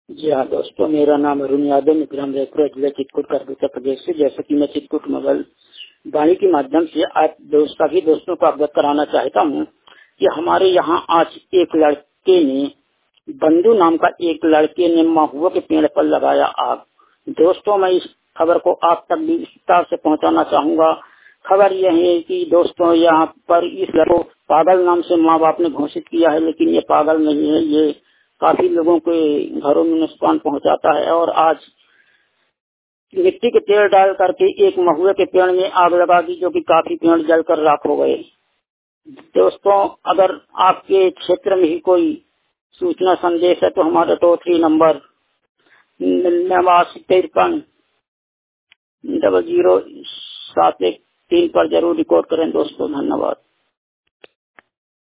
जी हाँ दोस्तों, मेरा नाम अरुण यादव, मैं ग्राम जयपुर जिला चित्रकूट उत्तर प्रदेश से। जैसा कि मैं चित्रकूट मोबाइल वाणी के माध्यम से आप सभी दोस्तों को अवगत कराना चाहता हूँ कि हमारे यहाँ आज एक लड़के ने, बंधु नाम का एक लड़के ने महुआ के पेड़ पर लगाया आग। दोस्तों, मैं इस खबर को आप तक भी विस्तार से पहुँचाना चाहूँगा। खबर यह है कि दोस्तों, यहाँ पर इस लड़को पागल नाम से माँ बाप ने घोषित किया है, लेकिन ये पागल नहीं है। ये काफी लोगों के घरों में नुकसान पहुंचाता है और आज मिट्टी के तेल डाल करके एक महुए के पेड़ में आग लगा दी, जो कि काफी पेड़ जलकर राख हो गए। दोस्तों, अगर आपके क्षेत्र में ही कोई सूचना संदेश है तो हमारे टोल फ्री नंबर 8953 00 713 पर जरूर रिकॉर्ड करें। दोस्तों, धन्यवाद।